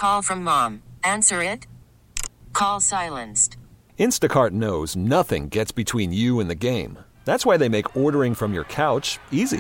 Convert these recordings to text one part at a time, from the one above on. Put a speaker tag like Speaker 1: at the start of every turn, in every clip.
Speaker 1: Call from mom. Answer it. Call silenced.
Speaker 2: Instacart knows nothing gets between you and the game. That's why they make ordering from your couch easy.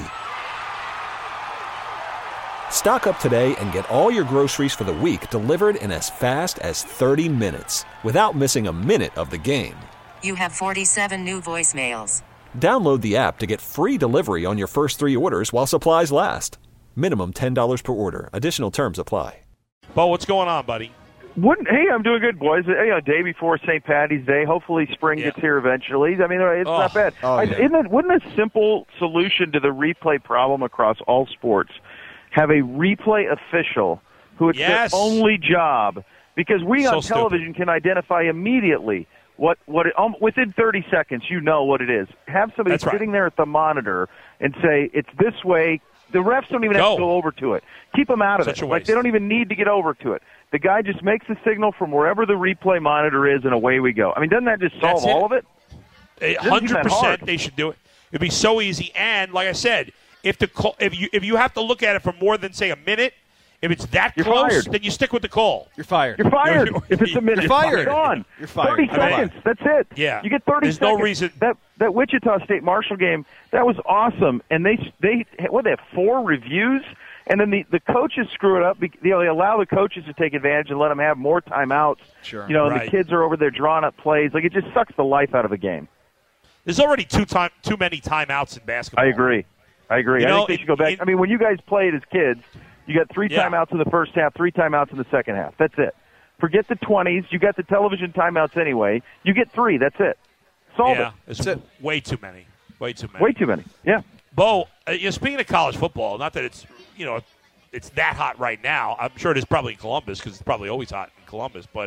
Speaker 2: Stock up today and get all your groceries for the week delivered in as fast as 30 minutes without missing a minute of the game.
Speaker 1: You have 47 new voicemails.
Speaker 2: Download the app to get free delivery on your first 3 orders while supplies last. Minimum $10 per order. Additional terms apply.
Speaker 3: Bo, what's going on, buddy?
Speaker 4: Hey, I'm doing good, boys. Hey, a day before St. Patty's Day. Hopefully spring gets here eventually. I mean, it's not bad. Wouldn't a simple solution to the replay problem across all sports have a replay official who it's their only job? Because we on television can identify immediately what within 30 seconds, you know what it is. Have somebody sitting there at the monitor and say, it's this way. The refs don't even have to go over to it. Keep them out of it. Like, they don't even need to get over to it. The guy just makes a signal from wherever the replay monitor is, and away we go. I mean, doesn't that just solve all of it?
Speaker 3: 100% they should do it. It'd be so easy. And, like I said, if you have to look at it for more than, say, a minute, if it's that close, then you stick with the call.
Speaker 5: You're fired.
Speaker 4: You're fired. If it's a minute,
Speaker 5: you're fired.
Speaker 4: Gone.
Speaker 5: You're fired.
Speaker 4: 30 seconds. That's it.
Speaker 3: Yeah.
Speaker 4: You get 30
Speaker 3: There's
Speaker 4: seconds.
Speaker 3: No reason.
Speaker 4: That Wichita State Marshall game, that was awesome. And they have 4 reviews, and then the coaches screw it up. They allow the coaches to take advantage and let them have more timeouts.
Speaker 5: Sure.
Speaker 4: And the kids are over there drawing up plays. Like, it just sucks the life out of a game.
Speaker 3: There's already too many timeouts in basketball.
Speaker 4: I agree. I think they should go back. I mean, when you guys played as kids, you got 3 timeouts in the first half, 3 timeouts in the second half. That's it. Forget the 20s. You got the television timeouts anyway. You get 3. That's it. Solve it.
Speaker 3: It's way too many. Way too many. Yeah. Bo, speaking of college football, not that it's it's that hot right now. I'm sure it is probably in Columbus because it's probably always hot in Columbus. But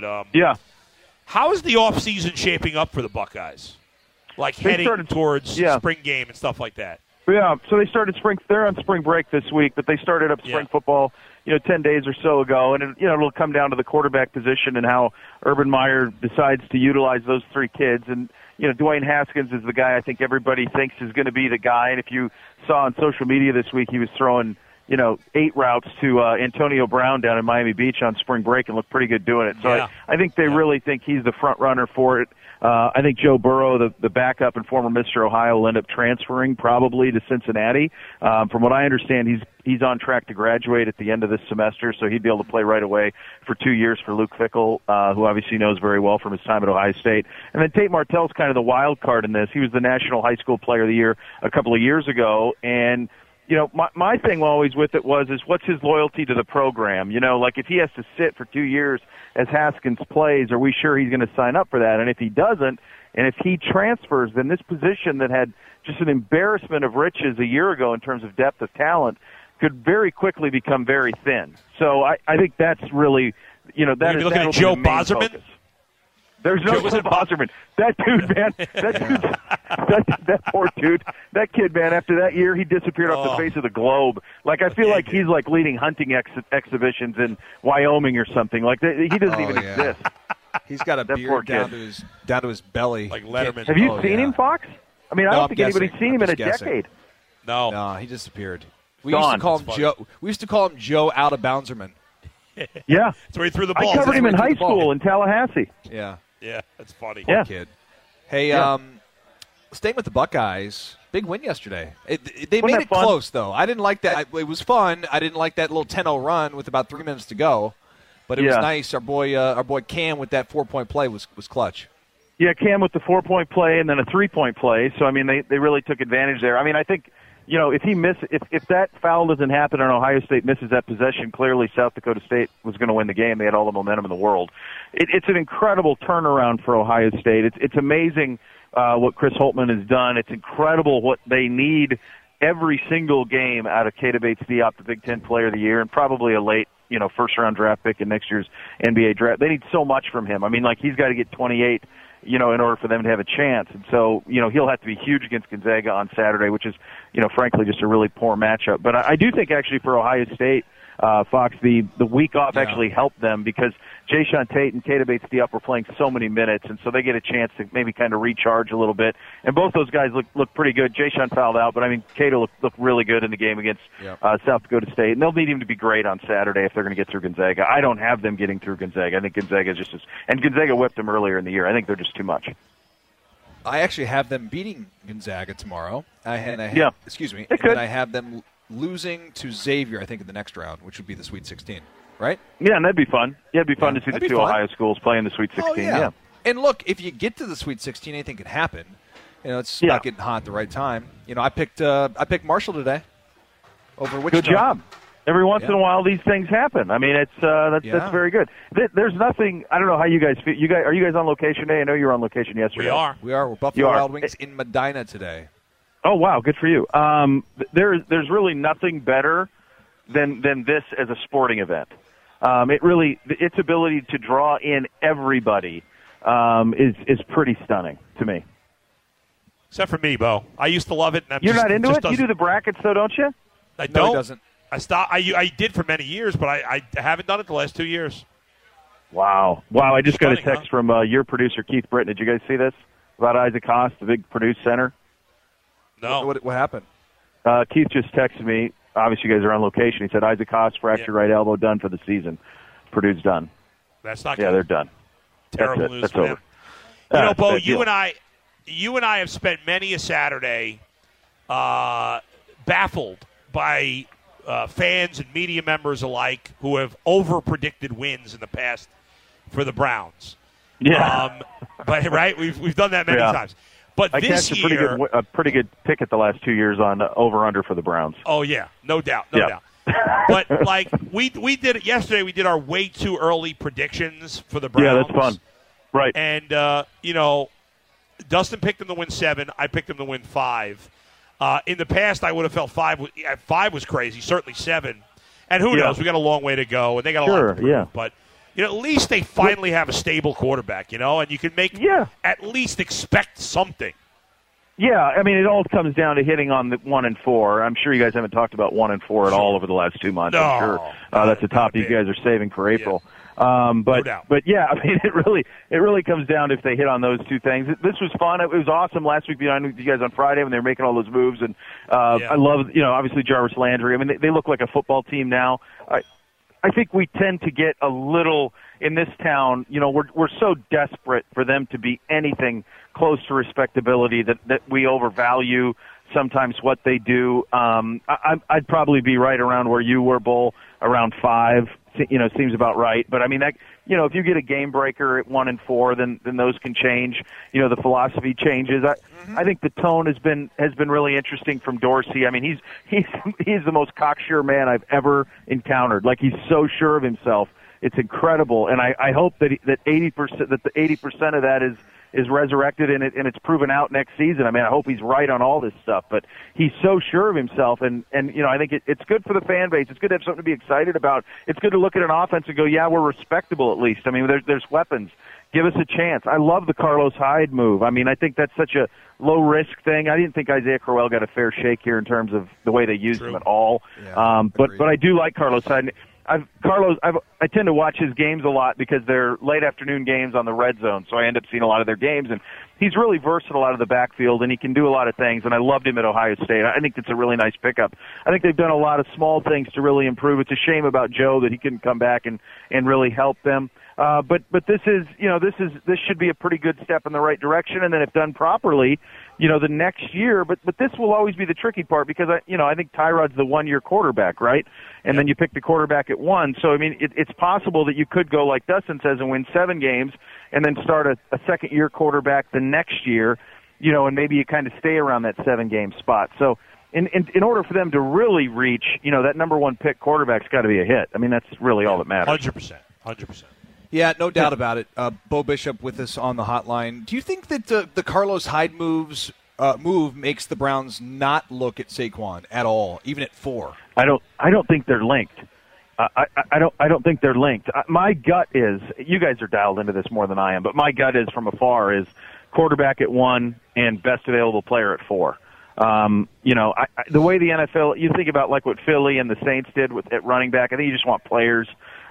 Speaker 3: how is the offseason shaping up for the Buckeyes? Like heading towards spring game and stuff like that.
Speaker 4: Yeah, so they started they're on spring break this week, but they started up spring football, 10 days or so ago, and it'll come down to the quarterback position and how Urban Meyer decides to utilize those 3 kids. And, Dwayne Haskins is the guy I think everybody thinks is going to be the guy. And if you saw on social media this week, he was throwing, 8 routes to Antonio Brown down in Miami Beach on spring break and looked pretty good doing it. So I think they really think he's the front runner for it. I think Joe Burrow, the backup and former Mr. Ohio, will end up transferring probably to Cincinnati. From what I understand, he's on track to graduate at the end of this semester, so he'd be able to play right away for 2 years for Luke Fickell, who obviously knows very well from his time at Ohio State. And then Tate Martell's kind of the wild card in this. He was the National High School Player of the Year a couple of years ago, and my thing always with it is what's his loyalty to the program? Like if he has to sit for 2 years as Haskins plays, are we sure he's going to sign up for that? And if he doesn't, and if he transfers, then this position that had just an embarrassment of riches a year ago in terms of depth of talent could very quickly become very thin. So I think that's really, that is
Speaker 3: looking at Joe Bosserman.
Speaker 4: Focus. There's no Joe Bosserman. That dude, man. That poor dude. That kid, man. After that year, he disappeared off the face of the globe. Like I feel like he's like leading hunting exhibitions in Wyoming or something. Like he doesn't even exist.
Speaker 5: He's got a beard down to his belly.
Speaker 3: Like Letterman.
Speaker 4: Have you seen him, Fox? I mean, I don't think anybody's seen him in a decade.
Speaker 5: No, he disappeared. We used to call him Joe. We used to call him Joe Out of Boundsman.
Speaker 4: Yeah,
Speaker 3: that's where he threw the ball.
Speaker 4: I covered him in high school in Tallahassee.
Speaker 3: Yeah, that's funny.
Speaker 5: Poor kid. Hey, staying with the Buckeyes, big win yesterday. They made it close, though. I didn't like that. It was fun. I didn't like that little 10-0 run with about 3 minutes to go. But it was nice. Our boy Cam with that 4-point play was clutch.
Speaker 4: Yeah, Cam with the 4-point play and then a 3-point play. So, I mean, they really took advantage there. I mean, I think, if that foul doesn't happen and Ohio State misses that possession, clearly South Dakota State was going to win the game. They had all the momentum in the world. It's an incredible turnaround for Ohio State. It's amazing what Chris Holtmann has done. It's incredible what they need every single game out of Keita Bates-Diop, the Big Ten Player of the Year, and probably a late, first-round draft pick in next year's NBA draft. They need so much from him. I mean, like, he's got to get 28 in order for them to have a chance. And so, he'll have to be huge against Gonzaga on Saturday, which is, frankly, just a really poor matchup. But I do think actually for Ohio State, Fox, the week off actually helped them because Jayshawn Tate and Keita Bates-Diop were playing so many minutes, and so they get a chance to maybe kind of recharge a little bit. And both those guys look pretty good. Jayshawn fouled out, but Keita looked really good in the game against South Dakota State, and they'll need him to be great on Saturday if they're going to get through Gonzaga. I don't have them getting through Gonzaga. I think Gonzaga is and Gonzaga whipped them earlier in the year. I think they're just too much.
Speaker 5: I actually have them beating Gonzaga tomorrow. Excuse me.
Speaker 4: And
Speaker 5: then I have them losing to Xavier, I think, in the next round, which would be the Sweet 16, right?
Speaker 4: Yeah, and that'd be fun. Yeah, it'd be fun to see the two Ohio schools play in the Sweet 16. Yeah.
Speaker 5: And look, if you get to the Sweet 16, anything can happen. It's not getting hot at the right time. I picked Marshall today over Wichita.
Speaker 4: Good job. Every once in a while, these things happen. I mean, that's very good. There's nothing. I don't know how you guys feel. Are you guys on location today? I know you were on location yesterday.
Speaker 5: We are. We're Buffalo Wild Wings in Medina today.
Speaker 4: Oh wow, good for you. There's really nothing better than this as a sporting event. Its ability to draw in everybody is pretty stunning to me.
Speaker 3: Except for me, Bo. I used to love it. And
Speaker 4: You're not into it? You do the brackets, though, don't you?
Speaker 3: I don't.
Speaker 5: No, he doesn't.
Speaker 3: I stopped. I did for many years, but I haven't done it the last 2 years.
Speaker 4: Wow. I just got a text from your producer, Keith Britton. Did you guys see this about Isaac Haas, the big Purdue center?
Speaker 3: No.
Speaker 5: What happened?
Speaker 4: Keith just texted me. Obviously, you guys are on location. He said Isaac Haas fractured right elbow, done for the season. Purdue's done.
Speaker 3: That's not good.
Speaker 4: Yeah, they're done.
Speaker 3: Terrible news
Speaker 4: That's
Speaker 3: for
Speaker 4: over.
Speaker 3: them. Bo, you and I have spent many a Saturday baffled by fans and media members alike who have over-predicted wins in the past for the Browns.
Speaker 4: Yeah.
Speaker 3: But right, we've done that many times. But
Speaker 4: I
Speaker 3: this year,
Speaker 4: a pretty good pick the last 2 years on over/under for the Browns.
Speaker 3: Oh yeah, no doubt. But we did it yesterday. We did our way too early predictions for the Browns.
Speaker 4: Yeah, that's fun. Right.
Speaker 3: And Dustin picked them to win 7. I picked them to win 5. In the past, I would have felt 5 was crazy. Certainly 7. And who knows? We got a long way to go, and they got a lot to prove. But at least they finally have a stable quarterback, and you can at least expect something.
Speaker 4: Yeah, I mean, it all comes down to hitting on the 1 and 4. I'm sure you guys haven't talked about 1 and 4 at all over the last 2 months.
Speaker 3: No,
Speaker 4: I'm sure that's a topic you guys are saving for April.
Speaker 3: Yeah. No doubt.
Speaker 4: But yeah, I mean, it really comes down to if they hit on those two things. This was fun. It was awesome last week. I knew you guys on Friday when they were making all those moves, and I love obviously Jarvis Landry. I mean, they look like a football team now. I think we tend to get a little in this town. We're so desperate for them to be anything close to respectability that we overvalue sometimes what they do. I'd probably be right around where you were, Bull, around 5. Seems about right. But I mean, if you get a game breaker at 1 and 4, then those can change. The philosophy changes. I think the tone has been really interesting from Dorsey. I mean, he's the most cocksure man I've ever encountered. Like, he's so sure of himself. It's incredible, and I hope that the 80% of that is resurrected and it's proven out next season. I mean, I hope he's right on all this stuff, but he's so sure of himself, and I think it's good for the fan base. It's good to have something to be excited about. It's good to look at an offense and go, yeah, we're respectable at least. I mean, there's weapons. Give us a chance. I love the Carlos Hyde move. I mean, I think that's such a low-risk thing. I didn't think Isaiah Crowell got a fair shake here in terms of the way they used him at all.
Speaker 5: Yeah,
Speaker 4: but I do like Carlos Hyde. I tend to watch his games a lot because they're late afternoon games on the red zone, so I end up seeing a lot of their games. And he's really versatile out of the backfield, and he can do a lot of things. And I loved him at Ohio State. I think it's a really nice pickup. I think they've done a lot of small things to really improve. It's a shame about Joe that he couldn't come back and really help them. But this should be a pretty good step in the right direction. And then if done properly, the next year. But this will always be the tricky part because I think Tyrod's the 1-year quarterback, right? And then you pick the quarterback at 1. So I mean, it's possible that you could go like Dustin says and win 7 games, and then start a second-year quarterback the next year, and maybe you kind of stay around that 7-game spot. So in order for them to really reach, that number 1 pick quarterback's got to be a hit. I mean, that's really all that matters.
Speaker 3: 100%.
Speaker 5: Yeah, no doubt about it. Bo Bishop with us on the hotline. Do you think that the Carlos Hyde move makes the Browns not look at Saquon at all, even at 4?
Speaker 4: I don't think they're linked. I don't think they're linked. My gut is, you guys are dialed into this more than I am, but my gut is from afar is quarterback at 1 and best available player at 4. The way the NFL, you think about like what Philly and the Saints did at running back. I think you just want players.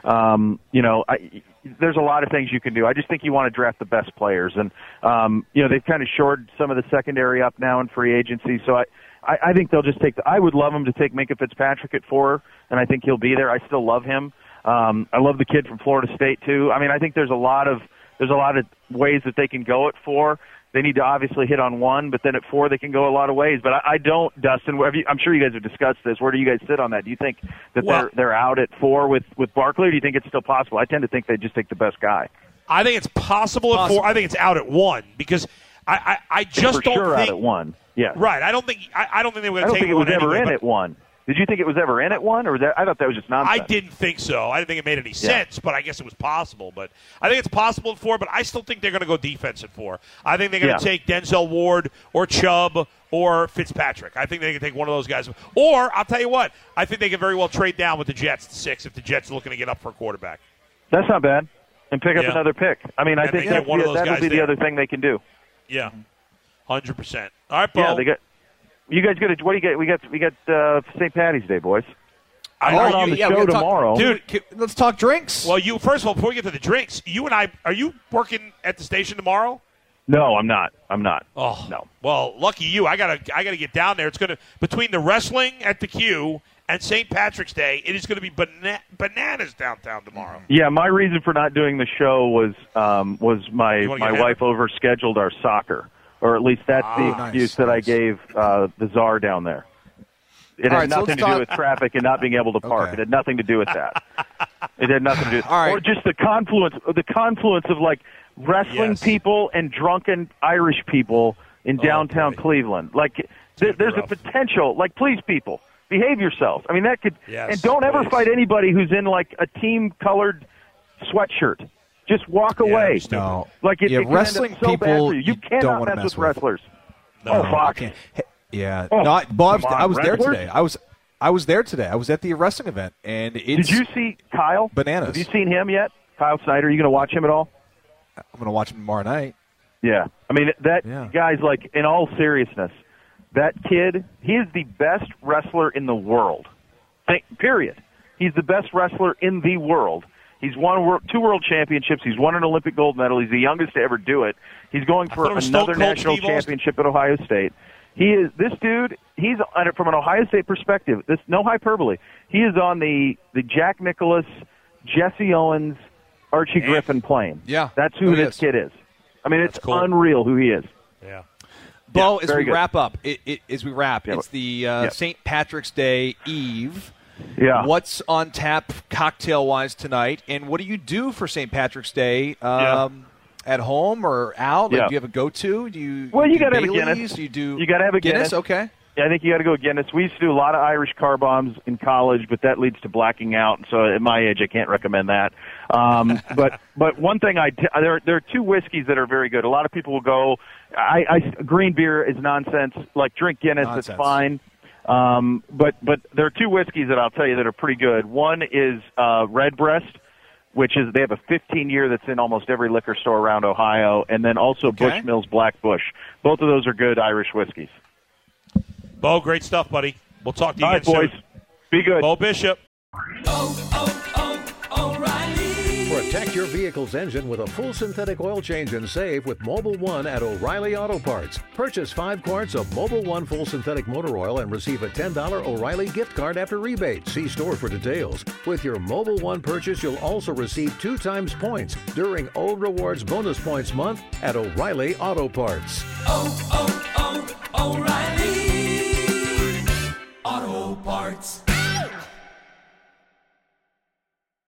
Speaker 4: There's a lot of things you can do. I just think you want to draft the best players, and they've kind of shored some of the secondary up now in free agency. So I think they'll just take. I would love them to take Minkah Fitzpatrick at 4, and I think he'll be there. I still love him. I love the kid from Florida State too. I mean, I think there's a lot of ways that they can go at 4. They need to obviously hit on 1, but then at 4 they can go a lot of ways. But I don't, Dustin. I'm sure you guys have discussed this. Where do you guys sit on that? Do you think that they're out at 4 with Barkley, or do you think it's still possible? I tend to think they just take the best guy.
Speaker 3: I think it's possible at 4. I think it's out at 1 because I just don't
Speaker 4: sure
Speaker 3: think
Speaker 4: out at 1. Yeah,
Speaker 3: right. I don't think they were going to take.
Speaker 4: I don't think it was ever in
Speaker 3: but,
Speaker 4: at 1. Did you think it was ever in at 1, or I thought that was just nonsense?
Speaker 3: I didn't think so. I didn't think it made any sense, but I guess it was possible. But I think it's possible at 4, but I still think they're going to go defense at 4. I think they're going to take Denzel Ward or Chubb or Fitzpatrick. I think they can take one of those guys. Or, I'll tell you what, I think they can very well trade down with the Jets to 6 if the Jets are looking to get up for a quarterback.
Speaker 4: That's not bad. And pick up another pick. I mean, I think that would be the other thing they can do.
Speaker 3: Yeah, 100%. All right, Bo.
Speaker 4: Yeah, they got. You guys got what do you get? We got St. Patty's Day, boys. I'm on the show tomorrow,
Speaker 5: dude. Let's talk drinks.
Speaker 3: Well, first of all, before we get to the drinks, you and I, are you working at the station tomorrow?
Speaker 4: No, I'm not.
Speaker 3: Oh
Speaker 4: no.
Speaker 3: Well, lucky you. I gotta get down there. It's gonna between the wrestling at the Q and St. Patrick's Day. It is going to be bananas downtown tomorrow.
Speaker 4: Yeah, my reason for not doing the show was my wife overscheduled our soccer. Or at least that's the excuse that I gave the czar down there. It had nothing to do with traffic and not being able to park. Okay. It had nothing to do with that. It had nothing to do with or just the confluence of like wrestling people and drunken Irish people in downtown Cleveland. Like there's a potential. Like, please, people, behave yourselves. I mean, that could and don't ever fight anybody who's in like a team-colored sweatshirt. Just walk away.
Speaker 5: No,
Speaker 4: like
Speaker 5: wrestling
Speaker 4: so
Speaker 5: people.
Speaker 4: You cannot mess with wrestlers.
Speaker 3: No.
Speaker 4: Oh, fuck.
Speaker 5: Yeah. I was there today. I was there today. I was at the wrestling event, and
Speaker 4: did you see Kyle?
Speaker 5: Bananas.
Speaker 4: Have you seen him yet? Kyle Snyder. Are you going to watch him at all?
Speaker 5: I'm going to watch him tomorrow night.
Speaker 4: Yeah. I mean, guy's like, in all seriousness, that kid. He is the best wrestler in the world. Period. He's the best wrestler in the world. He's won 2 world championships. He's won an Olympic gold medal. He's the youngest to ever do it. He's going for another national championship at Ohio State. This dude, he's from an Ohio State perspective, this no hyperbole. He is on the Jack Nicklaus, Jesse Owens, Archie Griffin plane.
Speaker 5: Yeah.
Speaker 4: That's who this kid is. I mean, it's unreal who he is.
Speaker 3: Yeah.
Speaker 5: Bo, as we wrap up, it's the St. Patrick's Day Eve.
Speaker 4: Yeah.
Speaker 5: What's on tap cocktail-wise tonight, and what do you do for St. Patrick's Day at home or out? Like, do you have a go-to?
Speaker 4: You got to have a Guinness.
Speaker 5: You
Speaker 4: got to have a
Speaker 5: Guinness. Okay.
Speaker 4: Yeah, I think you got to go Guinness. We used to do a lot of Irish car bombs in college, but that leads to blacking out. So at my age, I can't recommend that. But one thing there are 2 whiskeys that are very good. A lot of people will go. Green beer is nonsense. Like, drink Guinness. Nonsense. It's fine. But there are 2 whiskeys that I'll tell you that are pretty good. One is Redbreast, which is they have a 15-year that's in almost every liquor store around Ohio, and then also Bushmills Black Bush. Both of those are good Irish whiskeys.
Speaker 3: Bo, great stuff, buddy. We'll talk to you again soon.
Speaker 4: All right, boys. Be good.
Speaker 3: Bo Bishop.
Speaker 6: O'Reilly. Protect your vehicle's engine with a full synthetic oil change and save with Mobil 1 at O'Reilly Auto Parts. Purchase 5 quarts of Mobil 1 full synthetic motor oil and receive a $10 O'Reilly gift card after rebate. See store for details. With your Mobil 1 purchase, you'll also receive 2 times points during O Rewards Bonus Points Month at O'Reilly Auto Parts.
Speaker 7: O'Reilly Auto Parts.